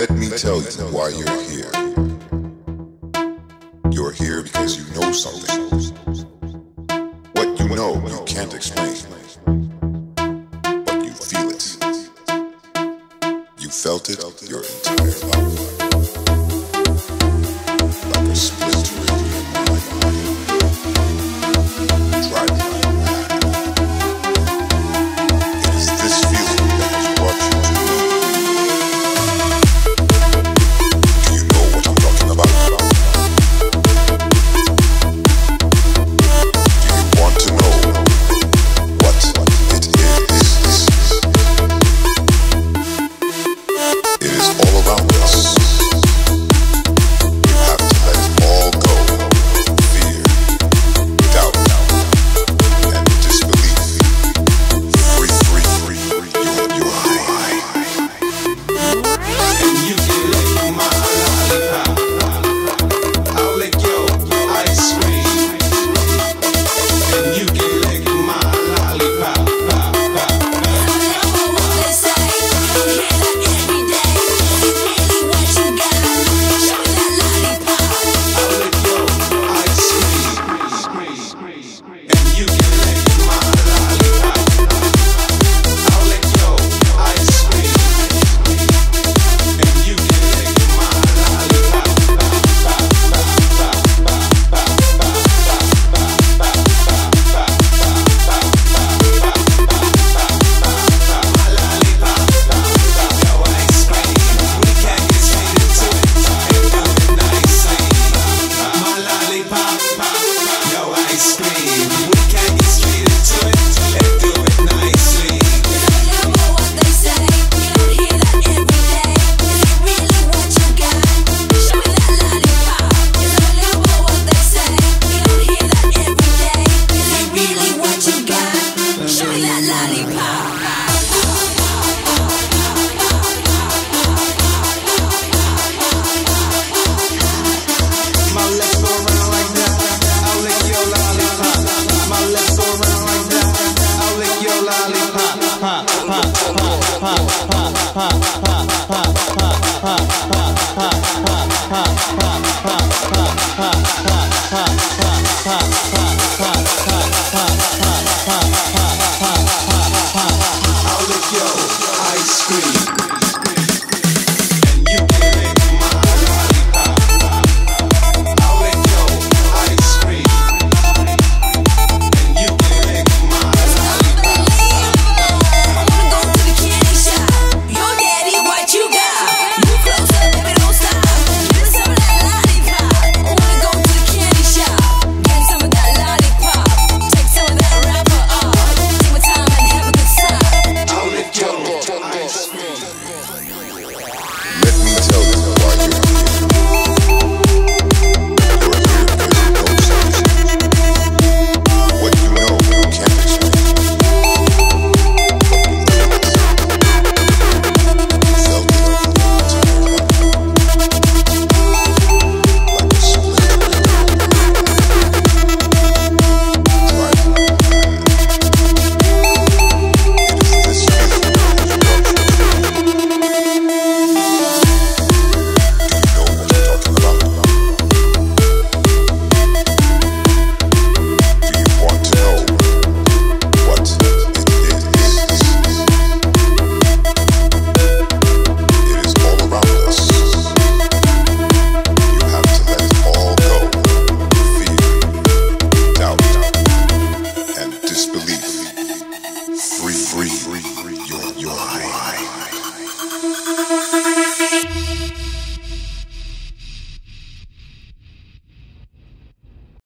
Let me tell you why you're here. You're here because you know something. What you know, you can't explain. But you feel it. You felt it your entire life. Like a splinter in your mind. Driving you mad. It is this feeling that has brought you to me. Do you know what I'm talking about? Do you want to know what it is? It is all around us.